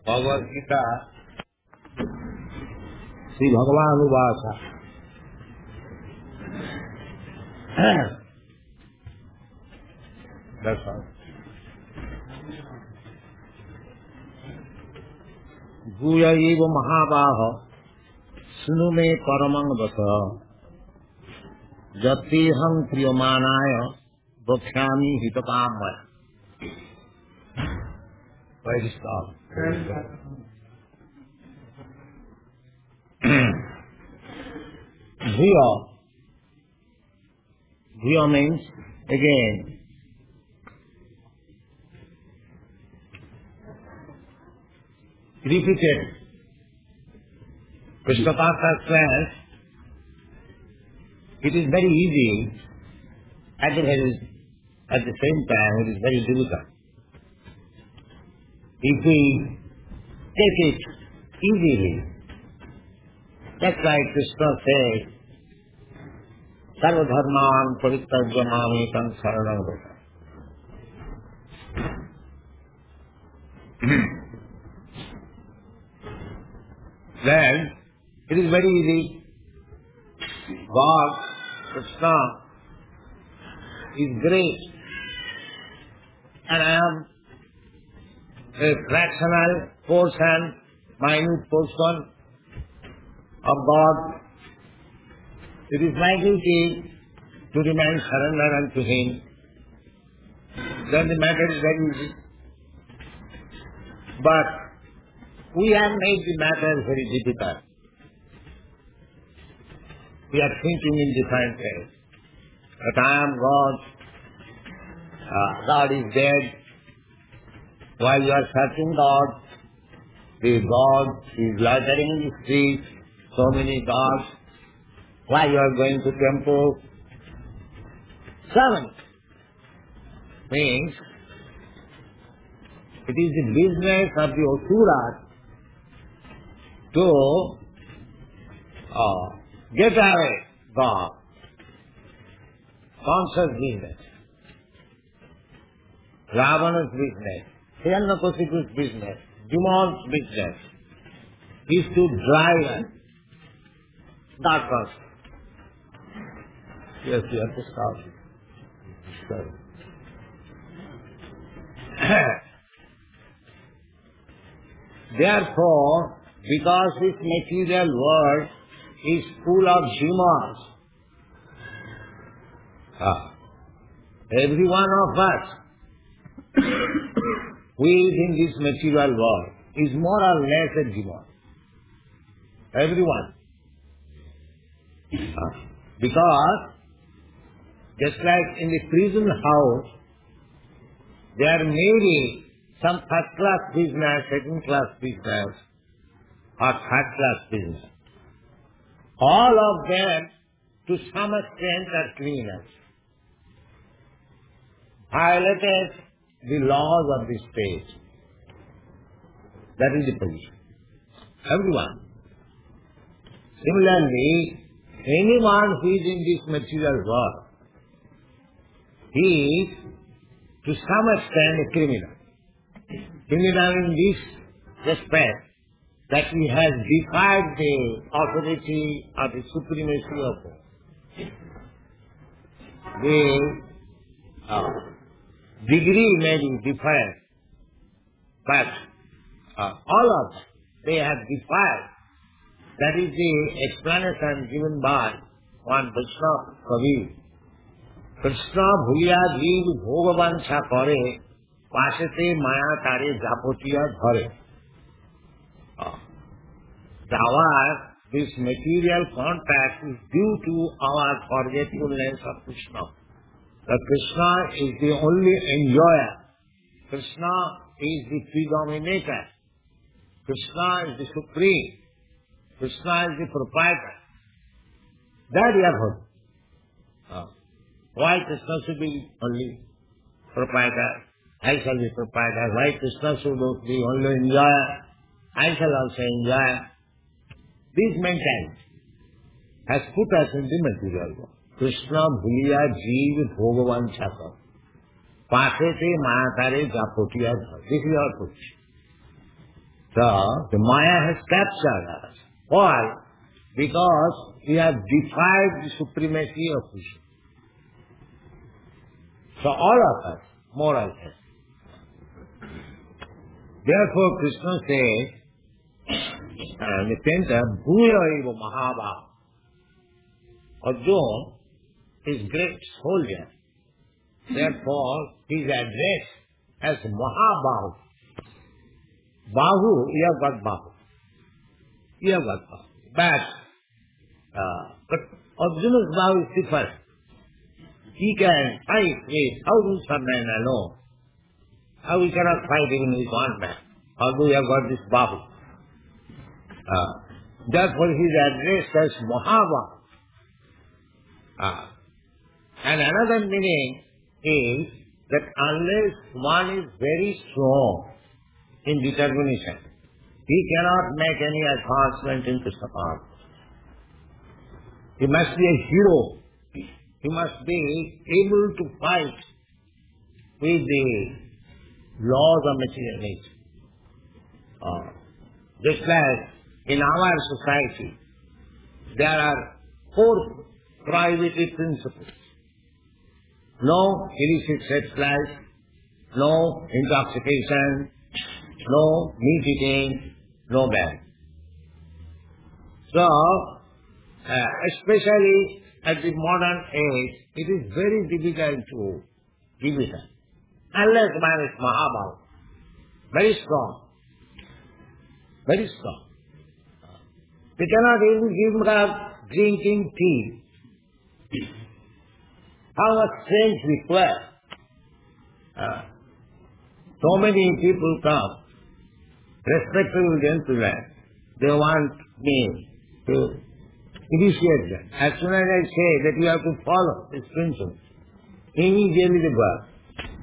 भगवद गीता श्री भगवान उवाच भूय एव महाबाह शृणु मे परमं वच यत्तेऽहं प्रियमाणाय वक्ष्यामि हितकाम मया। Bhuya means again repeated. Krishnapata says it is very easy, at the same time it is very difficult. If we take it easily, that's why Krishna says, Sarva dharman parityajya mamekam saranam vraja. Then, it is very easy. God, Krishna, is great, and I am a fractional portion, minute portion of God. It is my duty to remain surrendered unto Him. Then the matter is very easy. But we have made the matter very difficult. We are thinking in different ways. That I am God, God is dead. While you are searching God, the God is loitering in the street, so many gods. Why you are going to temple? 7 means it is the business of the Asuras to get away God. Conscious business. Ravana's business. Hiranyakashipu's business. Demon's business is to drive us. Darkness. Yes, you have to stop. Sorry. Therefore, because this material world is full of demons, every one of us who is in this material world is more or less a demon. Everyone. Because just like in the prison house, there may be some first-class business, second-class business, or third-class business. All of them, to some extent, are criminals. Violated the laws of the state. That is the position. Everyone. Similarly, anyone who is in this material world, he is to some extent a criminal. Criminal in this respect that he has defied the authority or the supremacy of God. The degree may be different, but all of them, they have defied. That is the explanation given by one Vaishnava Kavi. Krishna bhuliya jeev bhogavansha kare, pasete maya tare japotiya dhare. This material contact is due to our forgetfulness of Krishna. That Krishna is the only enjoyer. Krishna is the predominator. Krishna is the supreme. Krishna is the proprietor. That we have heard. Why Krishna should be only proprietor? I shall be proprietor. Why Krishna should be only enjoyer? I shall also enjoy. This mentality has put us in the material world. Krishna bhuliya jeev bhogavan chakra. Pasete mayatare japotiya. This is our position. So, the Maya has captured us. Why? Because we have defied the supremacy of Krishna. So all of us, more or less. Therefore, Krishna says, and the painter, Bhuya eva Mahabhav. Arjuna is great soldier. Therefore, he is addressed as Mahabhav. Bahu, you have got Bahu. You have got Bahu. But Arjuna's Bahu is different. He can fight with thousands of men alone. How we cannot fight even with one man? Although we have got this Bahu. Therefore, he is addressed as Mahabhav. And another meaning is that unless one is very strong in determination, he cannot make any advancement in Krishna path. He must be a hero. He must be able to fight with the laws of material nature. Just like in our society, there are 4 prohibited principles. No illicit sex life, no intoxication, no meat eating, no bad. So, especially at the modern age, it is very difficult to give it up. Unless man is Mahabhav, very strong, very strong. We cannot even give up drinking tea. How much strength required? So many people come, respectable gentlemen, they want me to initiate them. As soon as I say that you have to follow this principle, immediately they go out.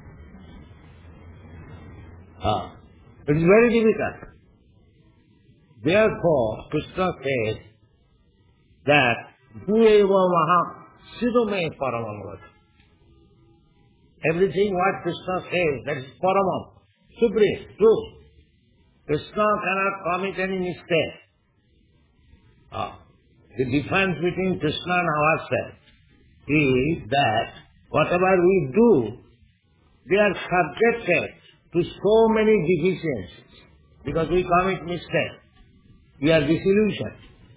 It is very difficult. Therefore, Krishna says that Bhueva Maha Siddhame Paramam. Everything what Krishna says, that is Paramam, supreme, true. Krishna cannot commit any mistake. The difference between Krishna and ourselves is that whatever we do, we are subjected to so many deficiencies because we commit mistakes. We are disillusioned.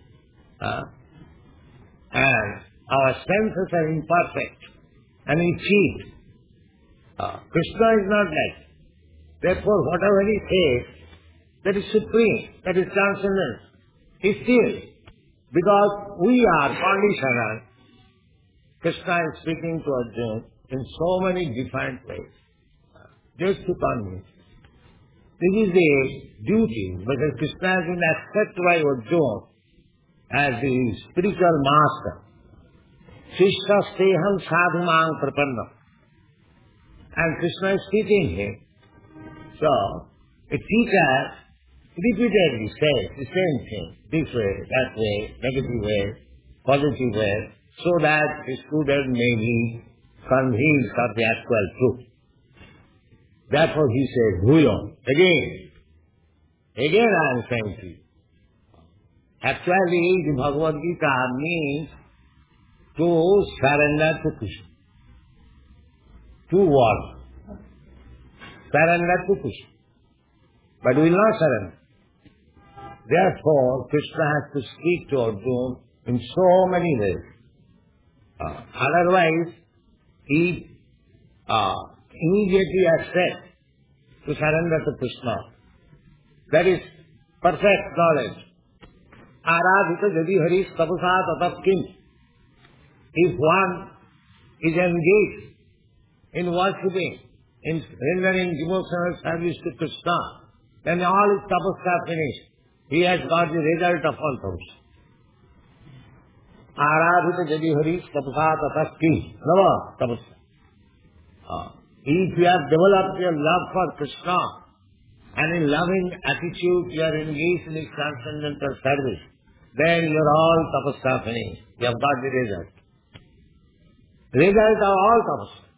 And our senses are imperfect. And we cheat. Krishna is not like that. Therefore, whatever he says, that is supreme, that is transcendent. Is still. Because we are conditional. Krishna is speaking to Arjuna in so many different ways. Just to convince. This is the duty, because Krishna has been accepted by Arjuna as the spiritual master. Shishta steham sadhumang prapannam. And Krishna is teaching him. So, a teacher repeatedly says the same thing, this way, that way, negative way, positive way, so that the student may be convinced of the actual truth. Therefore he says, Bhuyo, again I am saying to you. Actually, the Bhagavad Gita means to surrender to Krishna. 2 words. Surrender to Krishna. But we will not surrender. Therefore, Krishna has to speak to Arjuna in so many ways. Otherwise, he immediately accepts to surrender to Krishna. That is perfect knowledge. Aradhita jadi haris tapasa tatav kim. If one is engaged in worshipping, in rendering devotional service to Krishna, then all his tapasya finished. He has got the result of all those. Aradhita jadi haris tapasa tatav kim. Nava tapasya. If you have developed your love for Krishna, and in loving attitude you are engaged in his transcendental service, then your all tapasya finished. You have got the result. Result of all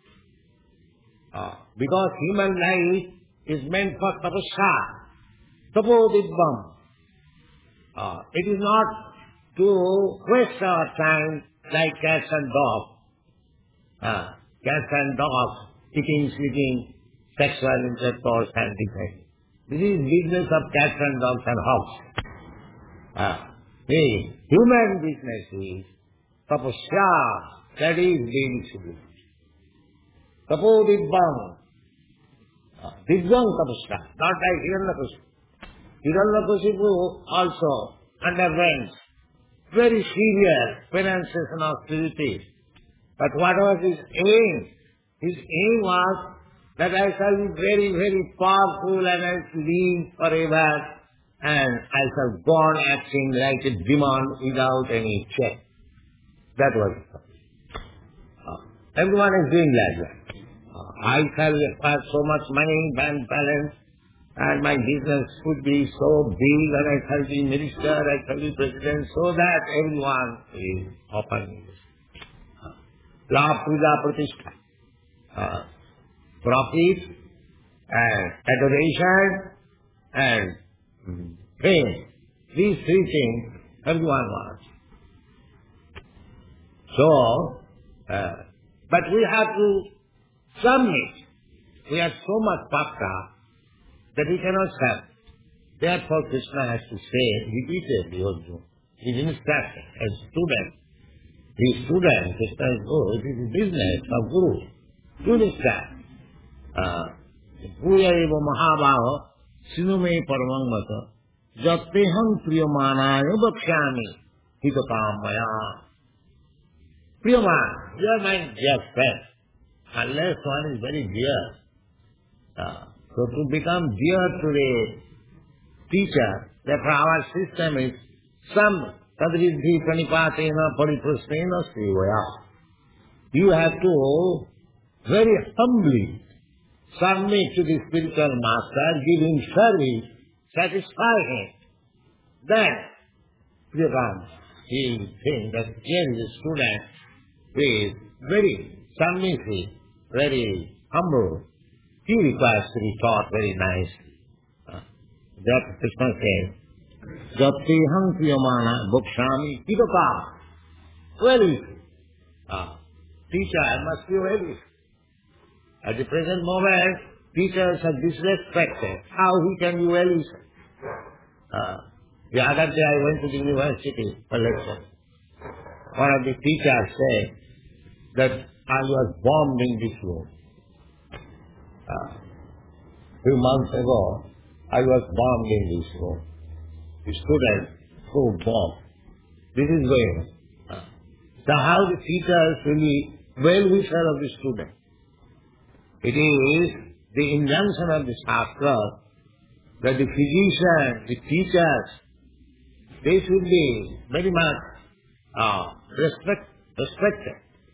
tapasya. Because human life is meant for tapasya. Tapodibbam. It is not to waste our time like cats and dogs. Cats and dogs, eating, sleeping, sexual intercourse and different. This is business of cats and dogs and hogs. The human business is tapasya, that is daily service. Tapodibbam. Dibbam tapasya, not like Hiranyakashipu. Hiranyakashipu also underwent very serious renunciation of austerity. But what was his aim? His aim was that I shall be very, very powerful and I shall live forever and I shall go on acting like a demon without any check. That was it. Everyone is doing like that. I shall have so much money, bank balance, and my business should be so big and I shall be minister, I shall be president, so that everyone is open. La puja pratishtha. Profit and adoration and fame. These three things everyone wants. So, but we have to submit. We are so much puffed up that we cannot serve. Therefore Krishna has to say repeatedly also, his instruction as student. His student, Krishna is, it is the business of Guru. Do this time. Bhuya eva mahabhava sinume paramang mata jatteham priyamanaya bhakshami hitatam maya. Priyaman, you are my dear friend. Unless one is very dear. So to become dear to the teacher, therefore our system is some tadriddhi pranipatena pariprasnena sevaya. You have to very humbly submit to the spiritual master, give him service, satisfy him. Then, Priyakan, he thinks that here is a student who is very submissive, very humble. He requires to be taught very nicely. That Krishna says, Jatteham priyamana bhakshami hidaka. Well easy. Teacher must be well easy. At the present moment, teachers are disrespected. How he can be well easy? The other day I went to the university for lecture. One of the teachers said that I was bombed in this room. Few months ago, I was bombed in this room. The students who bombed. This is going on. So how the teachers will be well-wisher of the student? It is the injunction of the Shastra that the physician, the teachers, they should be very much respected.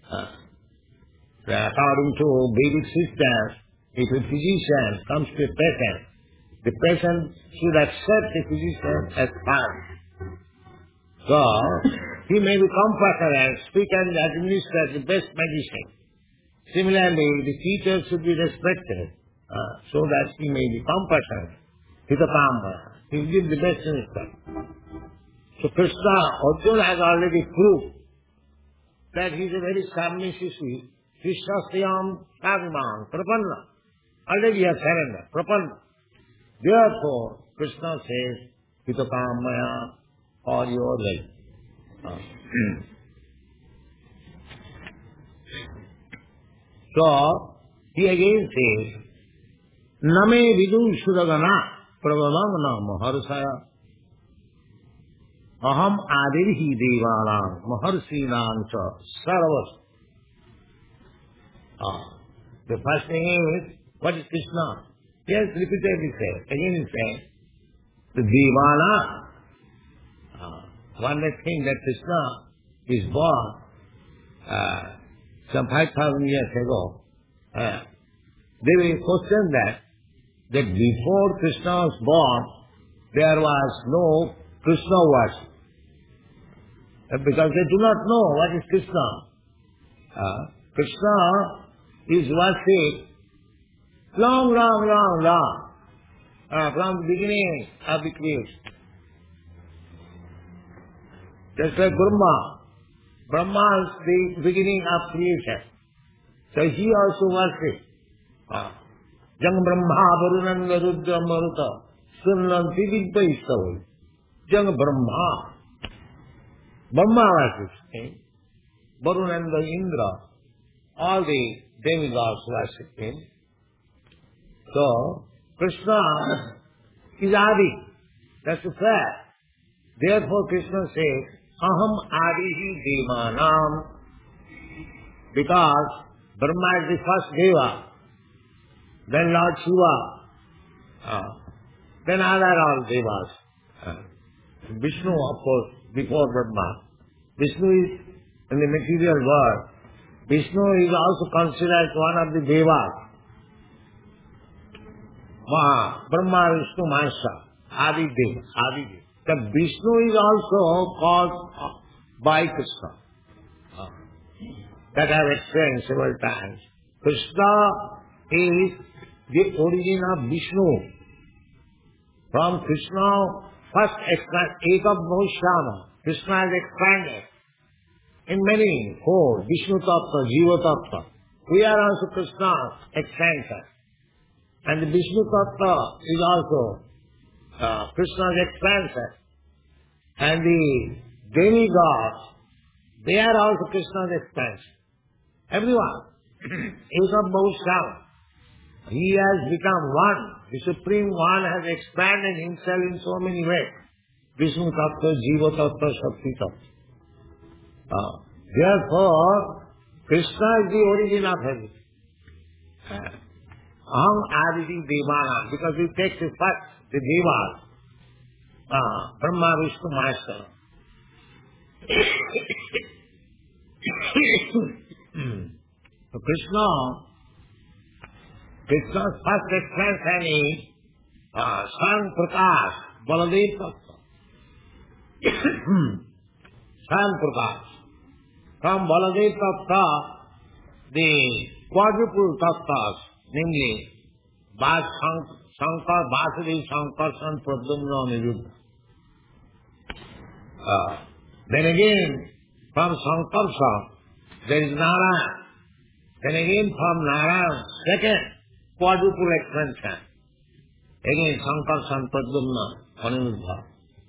According to Vedic systems, if a physician comes to a patient, the patient should accept the physician as friend. So, he may be comforted and speak and administer the best medicine. Similarly, the teacher should be respected so that he may be comforted. He will give the best instruction. So Krishna, Arjuna has already proved that he is a very submissive Krishna Sriyam Saviman, Prapanna. Already he has surrendered, Prapanna. Therefore, Krishna says, Hitakamaya, for your life. So, he again says, Name vidu sudagana pravamamana maharsaya aham adirhi devanam maharsinam cha sarvas. The first thing is, what is Krishna? He has repeatedly said, again he said, the Devana, one may think that Krishna is born some 5,000 years ago. They will question that before Krishna was born, there was no Krishna worship. Because they do not know what is Krishna. Krishna is worshipped long. from the beginning of the creation. Just like Brahma is the beginning of creation. So he also worshipped. Jang Brahma Varunanga Rudra Maruta Sunnanti Vidvaistava. Jang Brahma. Brahma worships him. Varunanga Indra. All the demigods worship him. So, Krishna is Adi. That's a fact. Therefore Krishna says, Aham Adihi Devanam. Because Brahma is the first Deva, then Lord Shiva, then other all Devas. Vishnu, of course, before Brahma. Vishnu is, in the material world, Vishnu is also considered one of the Devas. Brahma, Vishnu, Mahesha, Adi Deva. The Vishnu is also called by Krishna. That I have explained several times. Krishna is the origin of Vishnu. From Krishna, first Ekam Bhushyama, Krishna has expanded in many four, Vishnu Tattva, Jiva Tattva. We are also Krishna's expansion. And the Vishnu Tattva is also Krishna's expansion. And the demigods, they are also Krishna's expansion. Everyone. Ekam Bhushyama. He has become one. The Supreme One has expanded himself in so many ways. Vishnu Tattva, Jiva Tattva, Shakti Tattva. Therefore, Krishna is the origin of everything. Aham Aditi Devana. Because he takes the first, the Devas. Brahma, Vishnu, Maheshwara. So Krishna's first expansion is San Prakash, Baladev Tattva. San Prakash. From Baladev Tattva, the quadruple Tattvas, namely Shankar, Vasudeva, Sankarshan, Pradyumna, Aniruddha. Then again, from Sankarshan, there is Narayana. Then again from Narayana, second quadruple expansion. Again Sankarshan, Pradyumna, Aniruddha.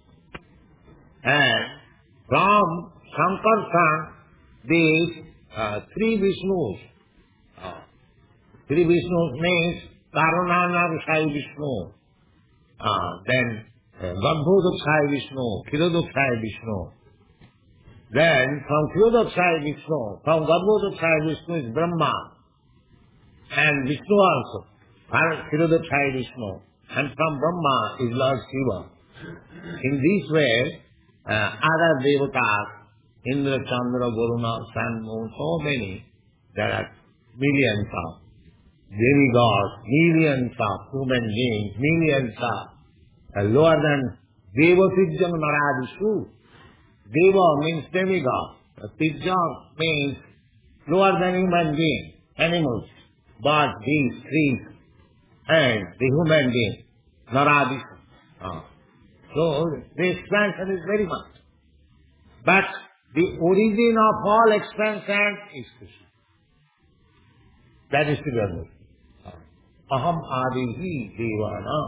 And from Sankarshan, these three Vishnus. Three Vishnus means Karunana Vishai Vishnu. Then Garbhodakshai Vishnu, Kshirodakshai Vishnu. Then from Kshirodakshai Vishnu, from Garbhodakshai Vishnu is Brahma. And Vishnu also, Kshirodakshai Vishnu. And from Brahma is Lord Shiva. In this way, other devatas, Indra, Chandra, Varuna, Sun, Moon, so many, there are millions of demigods, millions of human beings, millions of lower than Deva Tijjam Naradishu. Deva means demigod. Tijjam means lower than human being, animals, birds, beasts, trees, and the human being, Naradishu. So the expansion is very much. But the origin of all expansion is Krishna. That is to be understood. Aham Adihi Devana.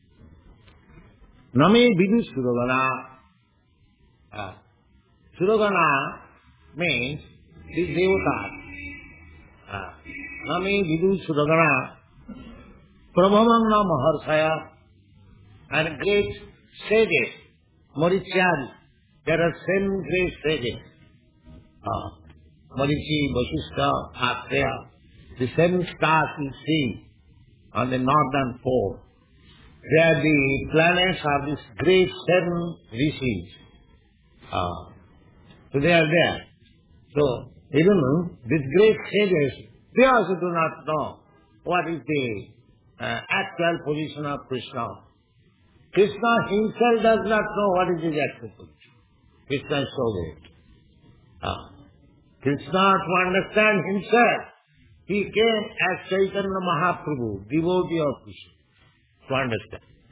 Name Vidu Suragana. Suragana means the devatas. Name Vidu Suragana. Prabhamangna Maharshaya and great sages, Marichari. There are 7 great sages. Marichi, Vasishtha, Atreya. The 7 stars you see on the northern pole. They are the planets of these great 7 rishis. So they are there. So even these great sages, they also do not know what is the actual position of Krishna. Krishna himself does not know what is his actual position. Krishna is so great. Krishna, to understand himself, he came as Chaitanya Mahaprabhu, devotee of Krishna, to understand.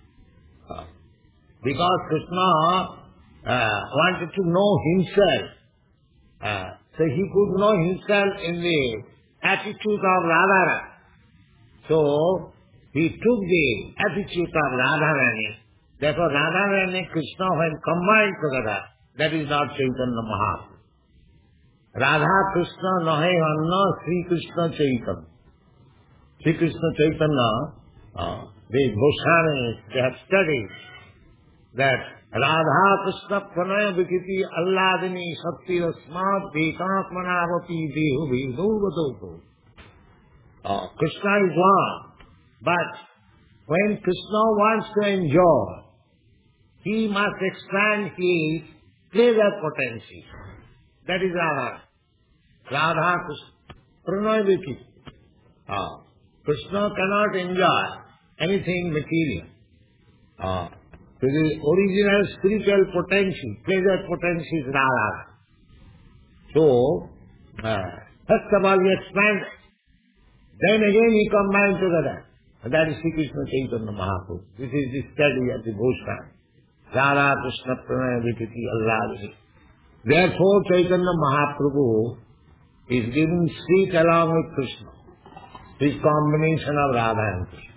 Because Krishna wanted to know himself. So he could know himself in the attitude of Radharani. So he took the attitude of Radharani. Therefore Radharani and Krishna when combined together, that is not Chaitanya Mahaprabhu. Radha Krishna nahe anna Sri Krishna Chaitanya. Sri Krishna Chaitanya, the Goswamis, they have studied that Radha Krishna Pranaya Vikiti Alladini Shakti Rasmat Vekanatmanavati Dehu Vidu Vadoko. Krishna is one, but when Krishna wants to enjoy, he must expand his pleasure potency. That is Radha. Radha Krishna Pranaya Vikiti. Krishna cannot enjoy anything material. So the original spiritual potential, pleasure potential is Radha. So, first of all he expanded. Then again he combined together. And that is Sri Krishna Chaitanya Mahaprabhu. This is the study of the Goswami. Radha Krishna Pranaya Vikiti Allah. Therefore Chaitanya Mahaprabhu is giving seat along with Krishna. This combination of Radha and Krishna.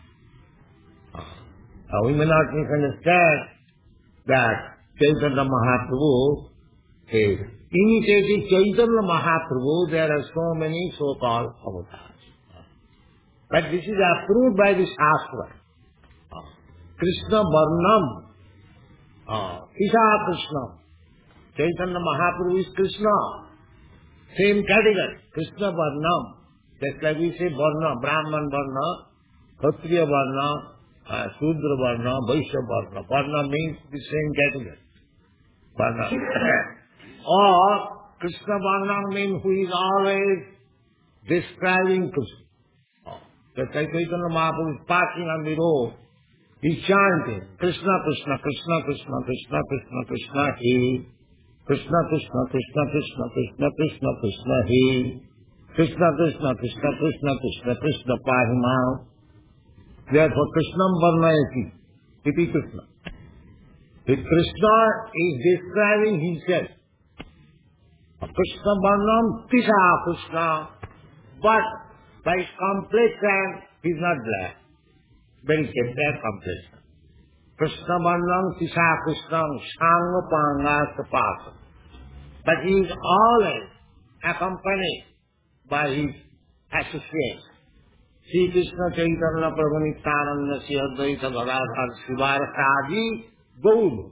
We may not misunderstand that Chaitanya Mahaprabhu is imitating Chaitanya Mahaprabhu. There are so many so-called avatars. But this is approved by the Shastra. Krishna Varnam, Isha Krishna. Chaitanya Mahaprabhu is Krishna. Same category, Krishna Varnam. Just like we say Varna, Brahman Varna, Kshatriya Varna, Shudra Varna, Vaishya Varna. Varna means the same category. Varna. Or Krishna Varna means who is always describing Krishna. Just like Chaitanya Mahaprabhu is passing on the road, he is chanting Krishna Krishna Krishna Krishna Krishna Krishna Krishna He Krishna Krishna Krishna Krishna Krishna Krishna Krishna He Krishna Krishna Krishna Krishna Krishna Krishna Pahima. Therefore Krishnam Varnayati, iti Krishna. The Krishna is describing himself. Krishna Varnam Tisha Krishna, but by his complexion he is not black. Very black complexion. Krishna Varnam Tisha Krishna Shanga Panga Sapasa. But he is always accompanied by his associates. Sri Krishna Chaitanya Prabhu Nityananda Sri Advaita Gadadhar Sivarasadi Gaur.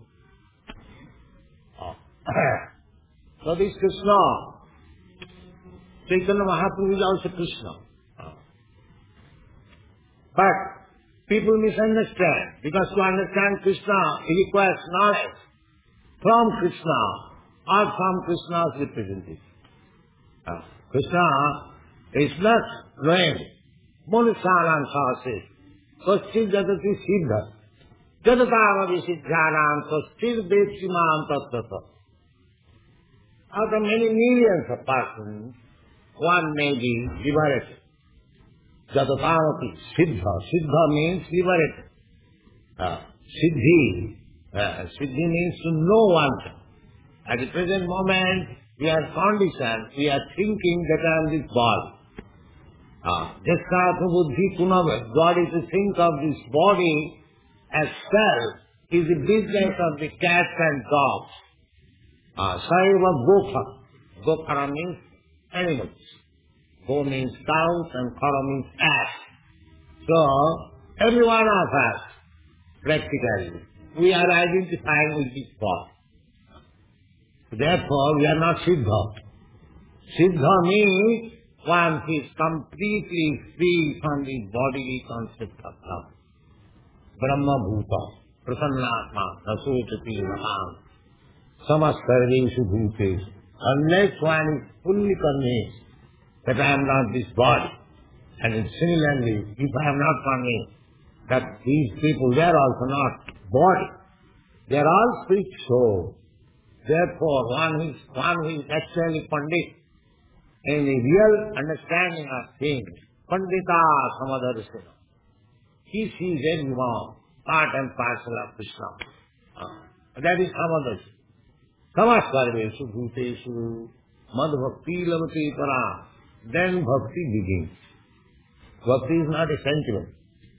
So this Krishna, Chaitanya Mahaprabhu is also Krishna. But people misunderstand, because to understand Krishna it requires knowledge from Krishna or from Krishna's representative. Krishna is not knowing. Munishanam sahase, Swasthit jatati siddha, jatatamadi siddhanam, Swasthit vetsimam tattata. Out of many millions of persons, one may be liberated. Jatatamati siddha, siddha means liberated. Siddhi means to know oneself. At the present moment, we are conditioned, we are thinking that I am this body. Jaskatha buddhi punava, God is to think of this body as self, is the business of the cats and dogs. Saiva gokha. Gokha means animals. Go means cows and khara means ass. So, every one of us, practically, we are identifying with this body. Therefore, we are not Siddha. Siddha means one who is completely free from the bodily concept of love. Brahma Bhuta, Prasannatma, Nasotati Maham, Samaskarveshu Bhutesu. Unless one is fully convinced that I am not this body, and similarly, if I am not convinced that these people, they are also not body, they are all spirit soul. Therefore, one who is actually Pandit, in the real understanding of things, Pandita Samadarsana, he sees everyone part and parcel of Krishna. That is samadhi. Samaskarveshu bhuteshu mad bhakti lavati para. Then bhakti begins. Bhakti is not a sentiment.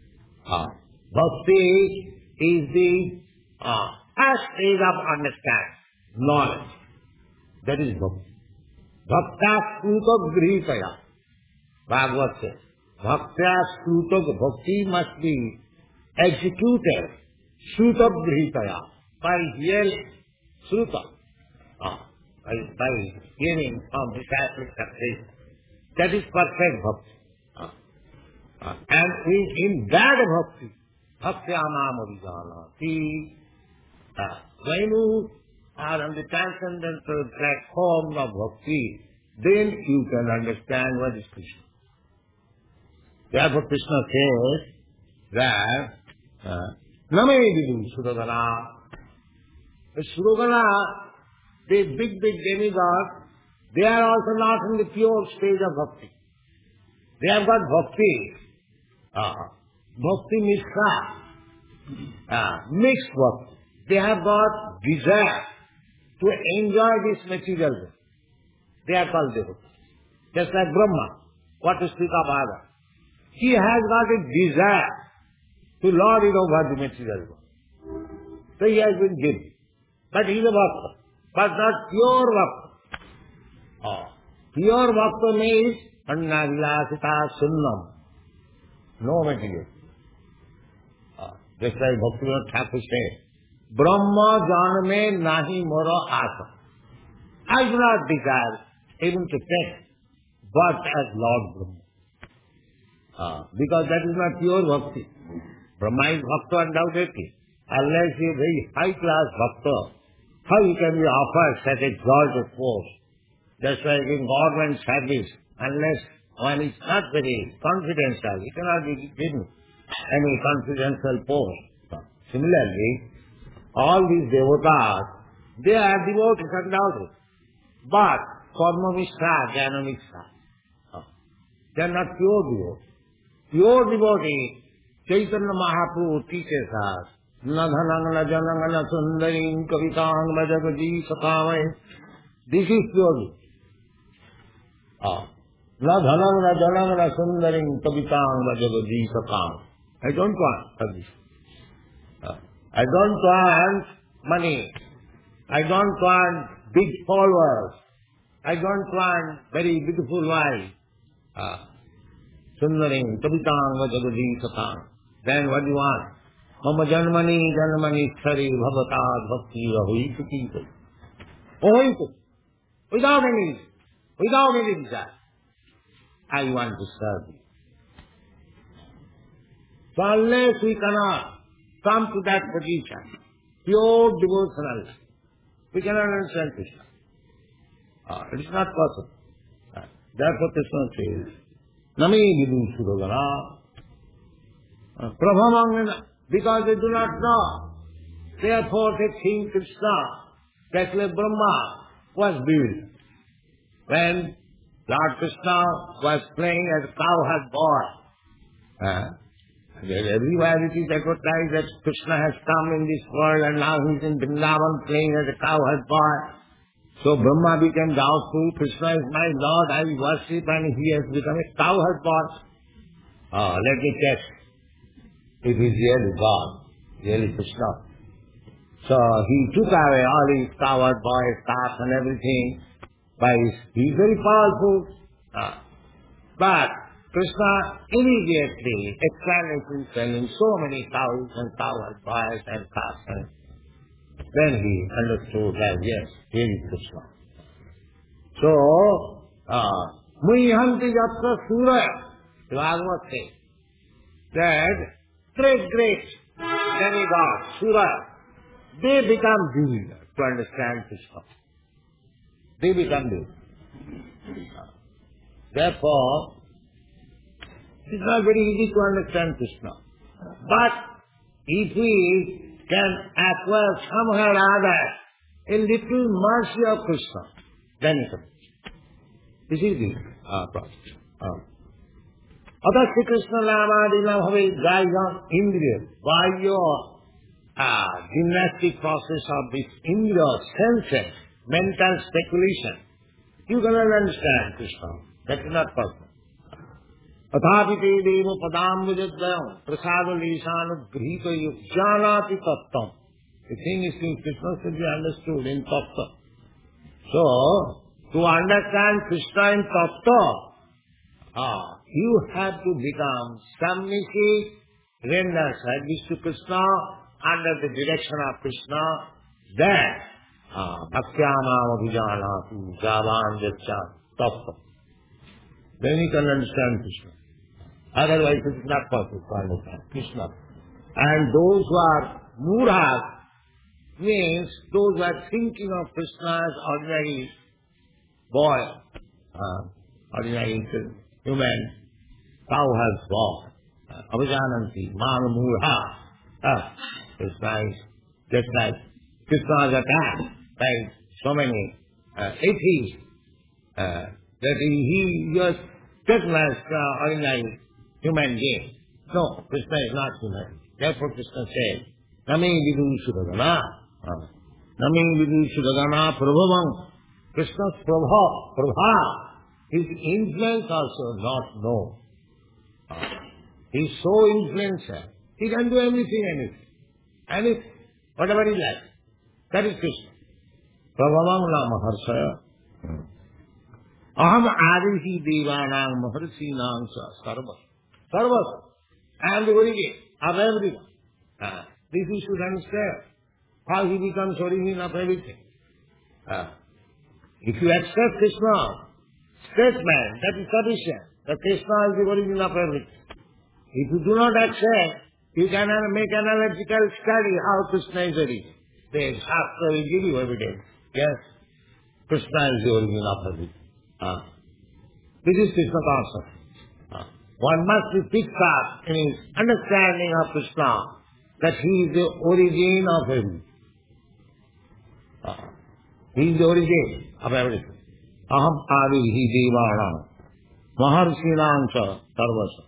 Bhakti is the first stage of understanding, knowledge. That is bhakti. Bhakta skruta grihitaya. Bhagavad says, Bhakta skruta, bhakti must be executed, skruta grihitaya, by hearing, skruta, by hearing from disciples of Krishna. That is perfect bhakti. And in that bhakti, bhaktyamam abhijanati, when you are on the transcendental platform of bhakti, then you can understand what is Krishna. Therefore Krishna says that Name Vidu Suragana. The Suragana, the big demigods, they are also not in the pure stage of bhakti. They have got bhakti. Bhakti mixta. Mixed bhakti. They have got desire to enjoy this material world. They are called devotees. Just like Brahma, what to speak of other. He has got a desire to lord it over the material world. So he has been given. But he is a bhakta. But not pure bhakta. Pure bhakta means anna vilasita sunnam. No material. Just like Bhaktivinoda Thakur said, Brahma janme nahi moro asa. I do not desire even to think, but as Lord Brahma. Because that is not pure bhakti. Brahma is bhakta undoubtedly. Unless he is a very high class bhakta, how he can be offered such exalted post? That's why in government service, unless one is not very confidential, he cannot be given any confidential post. Similarly, all these devotas, they are devotees undoubtedly. But karma mishra, jnana mishra. They are not pure devotees. Pure devotee, Chaitanya Mahaprabhu teaches us, na dhanang na janang na sundaring kavitang bhajagadi sakamai. This is pure devotee. Na dhanang na janang na sundaring kavitang bhajagadi sakamai. I don't want this. I don't want money. I don't want big followers. I don't want very beautiful wife. Sundaring, Tabitang, Vajagadi, Satang. Then what do you want? Mama janmani sari bhavatad bhakti rahuituti. Ohitu. Without any desire. I want to serve you. So unless we cannot come to that position, pure devotional, we cannot understand Krishna. It is not possible. Therefore Krishna says, Nami vidu suragana. Prabhamangana, because they do not know. Therefore they think Krishna, that way Brahma was built. When Lord Krishna was playing as a cowherd boy, everywhere it is advertised that Krishna has come in this world and now he is in Vrindavan playing as a cowherd boy. So Brahma became doubtful, Krishna is my Lord, I worship, and he has become a cowherd boy. Let me check if he is really God, really Krishna. So he took away all his cowherd boy staff and everything. He is very powerful. But Krishna immediately expanded himself in so many cows and cowherd boys and calves. Then he understood that yes, here is Krishna. So, Muihanti Yatra Suraya, the Bhagavad says that great demigods, Suraya, they become divine to understand Krishna. They become divine. Therefore, it is not very easy to understand Krishna. But if we can acquire somehow or other a little mercy of Krishna, then it comes. This is the process. Atasya Krishna Namadina Bhave Gaya Indriya. By your gymnastic process of this Indriya senses, mental speculation, you cannot understand Krishna. That is not possible. Athapite devo padambujadayam prasada lisanudgrhita yujjanati tattam. The thing is, Krishna should be understood in tattva. So, to understand Krishna in tattva, you have to become submissive, render service to Krishna, under the direction of Krishna, then bhaktyamam abhijanati javan jaccha tattva. Then you can understand Krishna. Otherwise it is not possible to understand Krishna. And those who are murhas, means those who are thinking of Krishna as ordinary boy, ordinary human, cow has born, abhijananti, mama murha. Krishna is just like Krishna is attacked by so many atheists, that he just like ordinary human being. No, Krishna is not human. Therefore Krishna says, Nami vidu sudagana. Nami vidu sudagana prabhavam. Krishna's prabha, his influence also not known. He is so influential. He can do anything. Whatever he likes. That is Krishna. Prabhavam nama harsaya. Aham adihi devanam maharsinam sarvas. Sarvas. I am the origin of everyone. This you should understand. How he becomes origin of everything. If you accept Krishna statement, that is sufficient. That Krishna is the origin of everything. If you do not accept, you can make analytical study how Krishna is origin. The Shastra will give you evidence. Yes, Krishna is the origin of everything. This is Krishna concept. One must be fixed up in his understanding of Krishna, that he is the origin of everything. He is the origin of everything. Aham adihi devanam maharsinam cha sarvasa.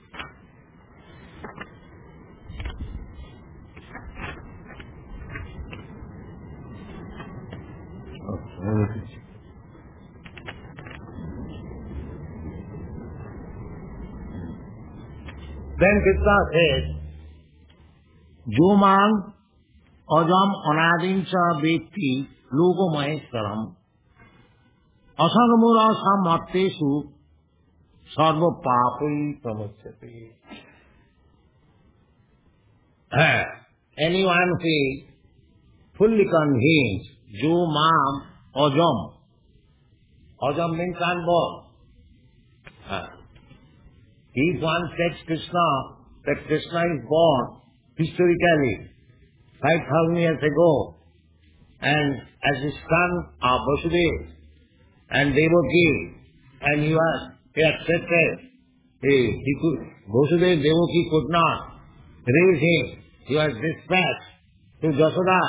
Then Krishna says, Jomang ajam anadincha veti logo maheshwaram asangamura samatteshu sarva papai pramuchyate. Anyone who is fully convinced, Jomang ajam. Ajam means unborn. If one takes Krishna, that Krishna is born historically 5,000 years ago, and as his son of Vasudeva and Devaki, and he accepted. Vasudeva Devaki could not raise him. He was dispatched to Jasoda.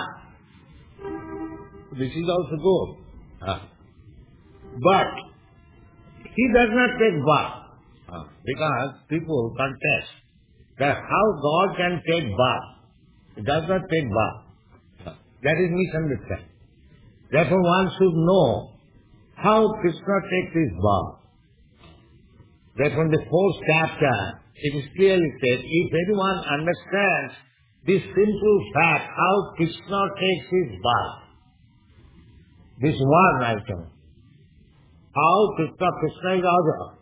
This is also good. But he does not take birth. Because people contest that how God can take birth. He does not take birth. That is misunderstanding. Therefore one should know how Krishna takes his birth. Therefore in the 4th chapter it is clearly said, if anyone understands this simple fact, how Krishna takes his birth, this one item, how Krishna is Aja.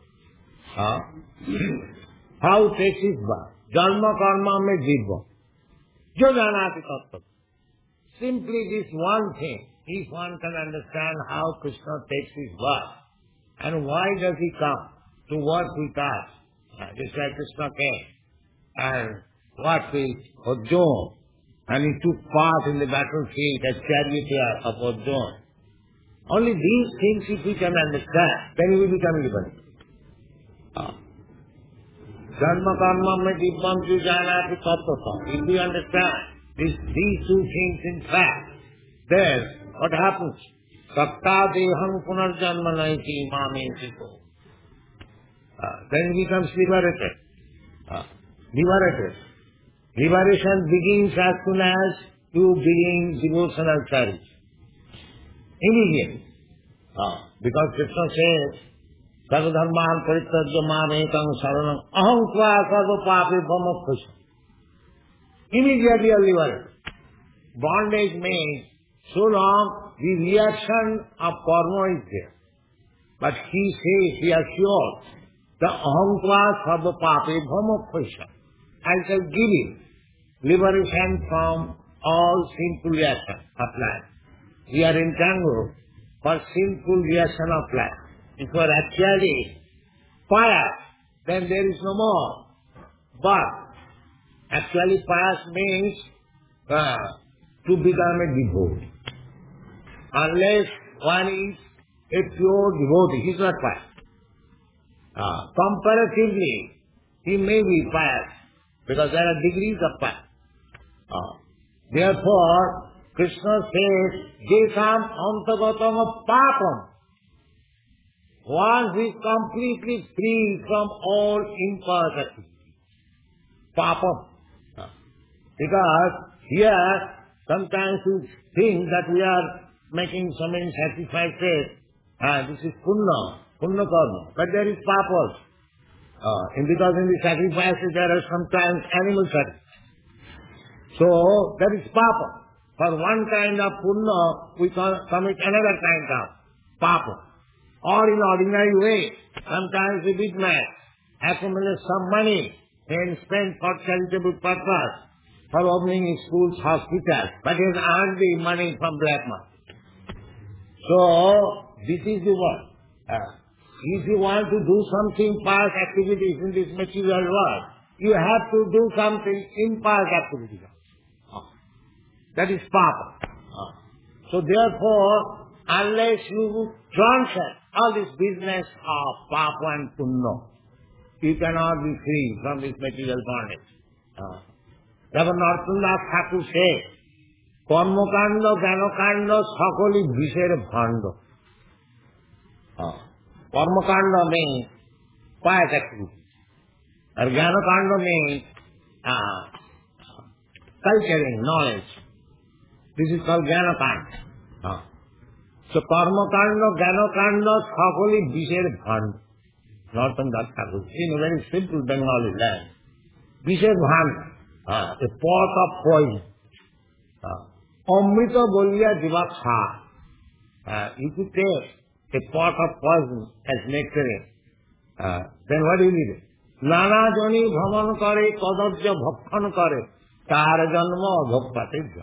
How takes his birth? Dharma karma me jivva. Jo janati tattva. Simply this one thing, if one can understand how Krishna takes his birth, and why does he come to work with us? Just like Krishna came and worked with Arjuna, and he took part in the battlefield as charioteer of Arjuna. Only these things if we can understand, then we will become liberated. Dharma karma me dibbam ju janati tattva. If we understand these two things in fact, then what happens? Sakta deham punarjanma naiti mamenti ko. Then he becomes liberated. Liberated. Liberation begins as soon as you begin devotional service. Immediately. Because Krishna says, Sarvadharman parityajya mam ekam saranam aham tva sarva papebhyo mokshasam. Immediately you are liberated. Bondage means so long the reaction of karma is there. But he says, he assures, the aham tva sarva papebhyo mokshasam. I shall give you liberation from all sinful reaction of life. We are entangled for sinful reaction of life. If you are actually pious, then there is no more. But actually pious means to become a devotee. Unless one is a pure devotee, he is not pious. Comparatively, he may be pious, because there are degrees of piety. Therefore, Krishna says, Jesham antagatam papam. One who is completely free from all impious activities. Papam. Because here, sometimes we think that we are making so many sacrifices. This is punna karma. But there is papa. Because in the sacrifices there are sometimes animal sacrifices. So there is papa. For one kind of punna, we commit another kind of papa. Or in ordinary way, sometimes a big man accumulates some money and spends for charitable purpose, for opening schools, hospitals, but he has earned the money from black market. So this is the word. If you want to do something pious activities in this material world, you have to do something impious activities. That is papa. So therefore, unless you transcend all this business of papa and punna, you cannot be free from this material bondage. Therefore, Narottam Thakur says, Karmakanda, Gyanakanda, Sakali Vishere Bhanda. Karmakanda means pious activity. Or Gyanakanda means culturing, knowledge. This is called Gyanakanda. So Karmakanda, Gyanakanda, Sakali Vishere Bhanda. Narottam Thakur, in a very simple Bengali language. Vishere Bhanda, a pot of poison. Amrita Bolya Jiva Kha. If you take a pot of poison as nectarine, then what do you need? Nana Jani Bhaman Kare, Kadabja Bhakhan Kare, Tara Janma Bhakpatijja.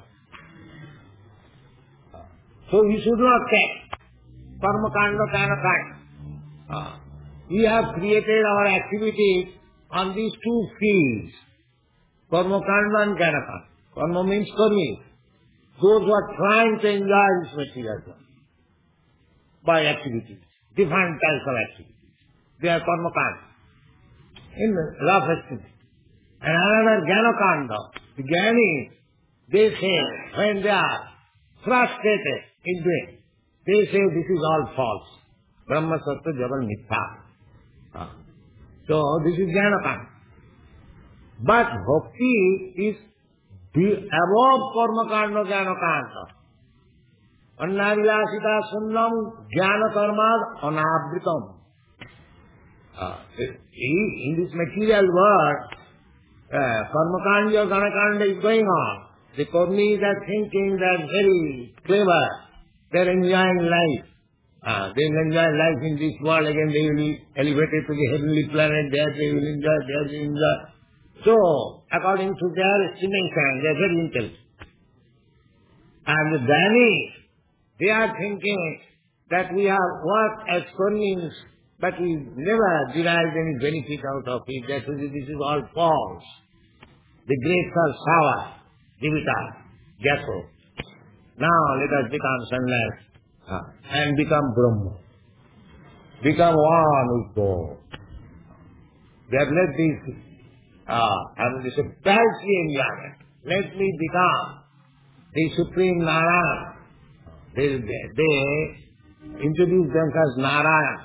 So we should not take Karmakanda, Gyanakanda. We have created our activities on these two fields, Karmakanda and Gyanakanda. Karma means karmi. Those who are trying to enjoy this material world by activities, different types of activities. They are Karmakanda in rough estimate. And another Gyanakanda. The Gyanis, they say, when they are frustrated in doing, they say this is all false. Brahma Sattva Jagal Mithya. So this is Gyanakanda. But bhakti is above Karmakanda, Gyanakanda. Annavilasita Sunnam Jnana Karmad Anavritam. In this material world, Karmakanda, Gyanakanda is going on. The Karmis are thinking they are very clever. They are enjoying life. They will enjoy life in this world. Again they will be elevated to the heavenly planet. There they will enjoy, there they will enjoy. So, according to their estimation, they are very intelligent. And the Dhani, they are thinking that we have worked as Karmis, but we never derived any benefit out of it. That this is all false. The grapes are sour, Divita, Jaco. Now let us become sunlight and become Brahma. Become one with God. They have let this and this is paltry enjoyment. Let me become the Supreme Narayana. They introduce themselves as Narayana.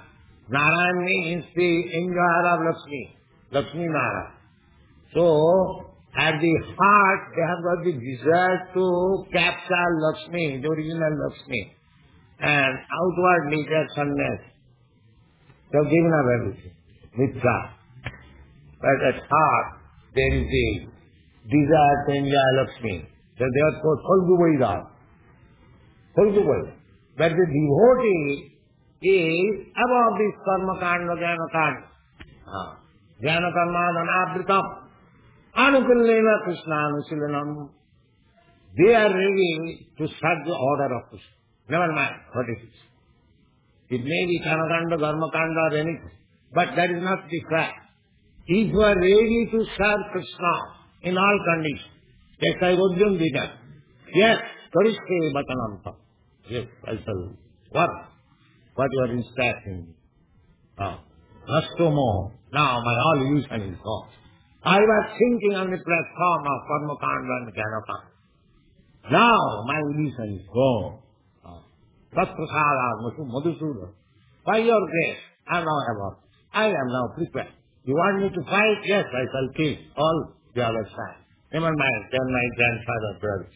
Narayan means the enjoyer of Lakshmi, Lakshmi Narayan. So, at the heart, they have got the desire to capture Lakshmi, the original Lakshmi. And outwardly they are sannyas. They have given up everything, mithya. But at heart, there is the desire to enjoy Lakshmi. So therefore, Phalguvaida. Phalguvaida. But the devotee is above this karma kanda, jnana kanda. Jnana karma dhanavritam. Anukullena Krishna anusilanam. They are ready to serve the order of Krishna. Never mind what it is. It may be Kanakanda, Dharmakanda or anything. But that is not the fact. If you are ready to serve Krishna in all conditions, just like Arjuna did that. Yes, Karishke Batananta. Yes, I shall work what you are instructing me. Nastomo. Now my all illusion is gone. I was thinking on the platform of Karmakanda and Jnanakanda. Now my illusion is gone. Tatprasada Madhusudana. By your grace, I am now above. I am now prepared. You want me to fight? Yes, I shall kill all the other side. Never mind, they are my grandfather brothers.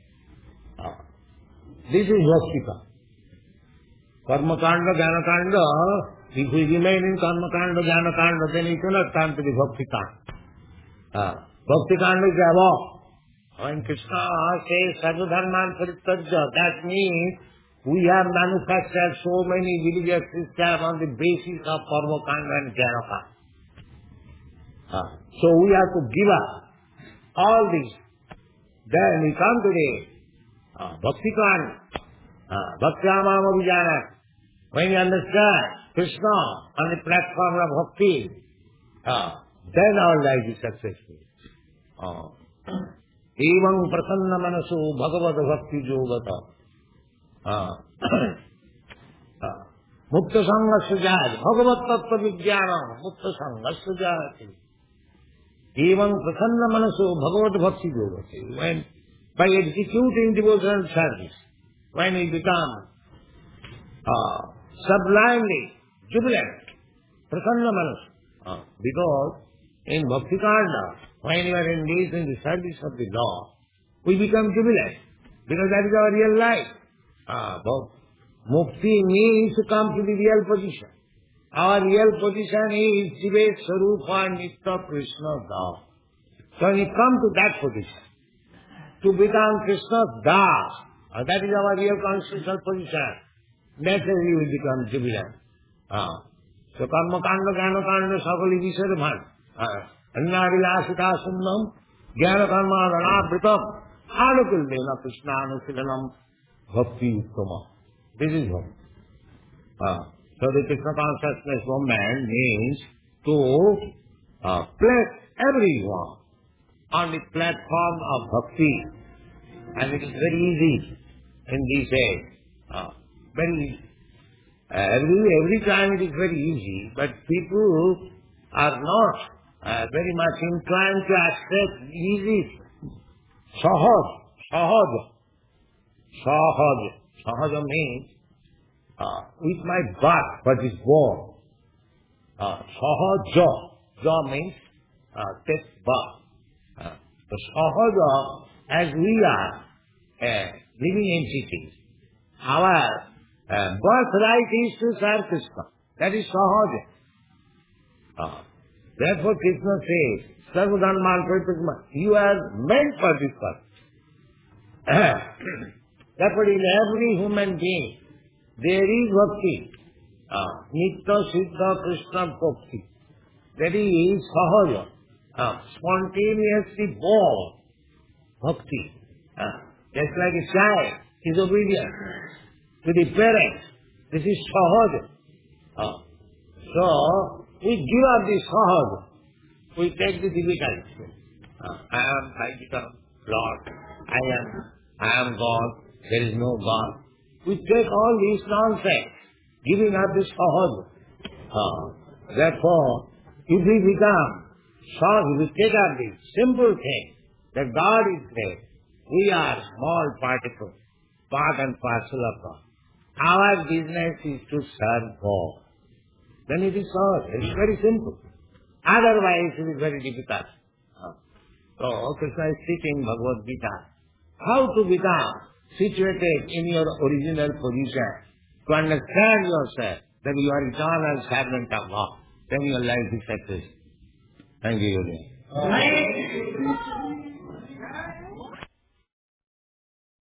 This is Bhaktika. Karmakanda, Jnanakanda. If we remain in Karmakanda, Jnanakanda, then it cannot come to be Bhaktikanda. Bhaktikanda is above. When Krishna says Sarvadharman Parityajya, that means we have manufactured so many religious systems on the basis of Karmakanda and Jnanakanda. So we have to give up all these. Then we come to the Bhaktikanda, Bhaktyamama Vijana. When you understand Krishna on the platform of Bhakti, then our life is successful. Evam prasanna manasu bhagavad bhakti yogata. Mukta sangha sujati. Bhagavad tattva vijnana. Mukta sangha sujati. Evam prasanna manasu bhagavad bhakti yogata. When by executing devotional service, when we become sublimely jubilant, prasanna manasu. Because in Bhakti Kanda, when you are engaged in the service of the Lord, we become jubilant, because that is our real life. Mukti means to come to the real position. Our real position is Jive Sarupa Nitya Krishna Das. So when you come to that position, to become Krishna's Das, that is our real constitutional position, naturally we become jubilant. So Karma Kanda, Jnana Kanda, Sakali Visarabhan. Annavilasita Sunnam, Jnana Karma Dhanavritam, Anukullena Krishna anusilanam, Bhakti Uttama. This is Bhakti. So the Krishna consciousness of man means to place everyone on the platform of Bhakti. And it is very easy in these days. Very easy. Every time it is very easy, but people are not very much inclined to accept easy. Sahaja. Sahaja means with my birth, what is born. Sahaja. Ja means take birth. So Sahaja, as we are living entities, our birthright is to serve Krishna. That is Sahaja. Therefore Krishna says, Sarvadharman Parityajya, you are meant for this purpose. Therefore in every human being, there is Bhakti. Nitya Siddha Krishna Bhakti. That is Sahaja. Spontaneously born Bhakti. Just like a child is obedient to the parents. This is Sahaja. So, we give up this Sahaja. We take the difficulty. I become Lord. I am God. There is no God. We take all this nonsense, giving up this Sahaja. Therefore, if we become Sahaja, we take up this simple thing, that God is great. We are small particles, part and parcel of God. Our business is to serve God. then it is solved. It is very simple. Otherwise, it is very difficult. So, Krishna is teaching Bhagavad Gita how to become situated in your original position, to understand yourself that you are eternal servant of God. Then your life is success. Thank you, Yogi.